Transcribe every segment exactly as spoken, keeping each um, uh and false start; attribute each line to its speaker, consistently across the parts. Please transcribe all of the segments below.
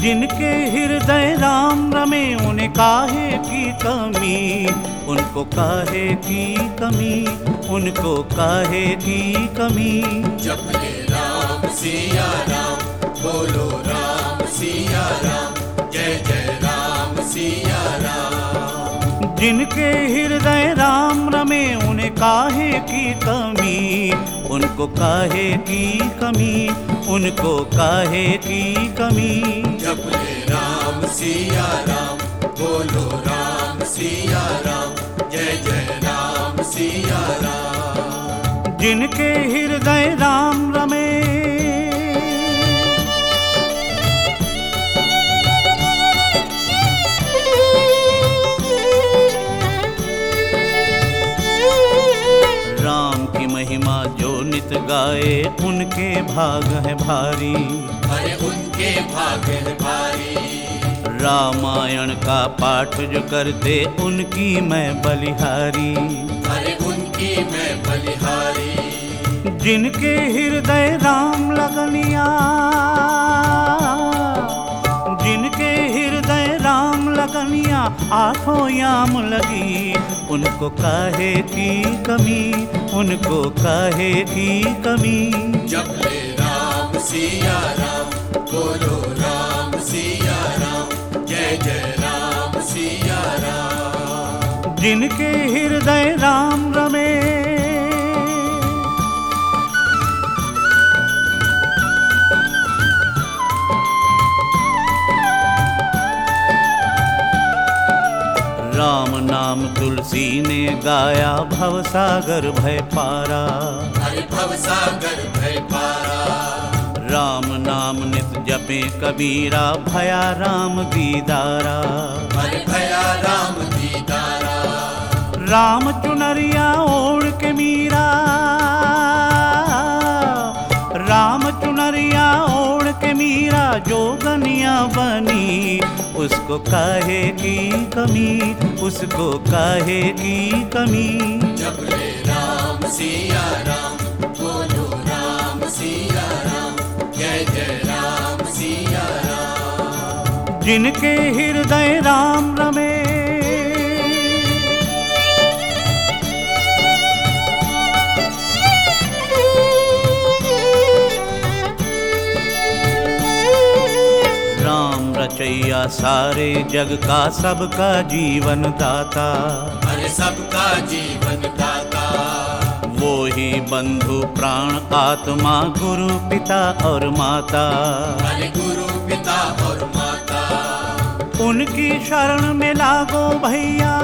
Speaker 1: जिनके हृदय राम रमे उन्हें काहे की कमी, उनको काहे की कमी, उनको काहे की कमी।
Speaker 2: जप ले राम सिया राम, बोलो राम सिया राम, जय जय राम सिया राम।
Speaker 1: जिनके हृदय राम रमे उन्हें काहे की कमी, उनको काहे की कमी, उनको काहे की कमी।
Speaker 2: जप ले राम सिया राम, बोलो राम सिया राम, जय जय राम सिया राम।
Speaker 1: जिनके हृदय राम रमे राम की महिमा जो नित गाए उनके भाग है भारी,
Speaker 2: अरे उनके भाग है भारी।
Speaker 1: रामायण का पाठ जो करते उनकी मैं बलिहारी,
Speaker 2: अरे उनकी मैं बलिहारी।
Speaker 1: जिनके हृदय राम लगनिया, जिनके हृदय राम लगनिया आठों याम लगी, उनको काहे की कमी, उनको काहे की कमी।
Speaker 2: जप ले राम सिया राम, बोलो राम सिया राम, जय जय राम सिया राम।
Speaker 1: जिनके हृदय राम रमे राम नाम तुलसी ने गाया भवसागर भय पारा,
Speaker 2: अरे भवसागर भय पारा।
Speaker 1: राम नाम नित जपे कबीरा भया राम दीदारा,
Speaker 2: अरे भया राम दीदारा।
Speaker 1: राम चुनरिया ओढ़ के मीरा, राम चुनरिया ओढ़ के मीरा जोगनिया बनी, उसको काहे की कमी, उसको काहे की कमी।
Speaker 2: जप ले राम सिया राम, बोलो राम सिया राम, जय जय राम सिया राम।
Speaker 1: जिनके हृदय राम रमे रचैया सारे जग का सबका जीवन दाता,
Speaker 2: अरे सबका जीवन दाता।
Speaker 1: वो ही बंधु प्राण आत्मा गुरु पिता और माता,
Speaker 2: अरे गुरु पिता और माता।
Speaker 1: उनकी शरण में लागो भैया,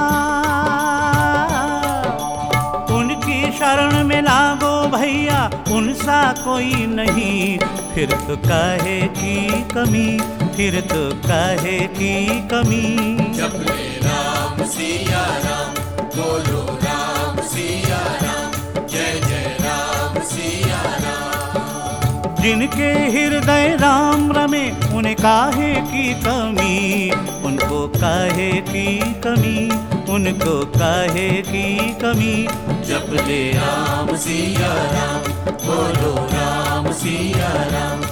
Speaker 1: उनकी शरण में लागो भैया, उनसा कोई नहीं, फिर तो काहे की कमी, फिर तो काहे की कमी।
Speaker 2: जप ले राम सिया राम, बोलो राम सिया राम, जय जय राम सिया राम।
Speaker 1: जिनके हृदय राम रमे उन्हें काहे की कमी, उनको काहे की कमी, उनको काहे की कमी।
Speaker 2: जप ले राम सिया राम, बोलो राम सिया राम,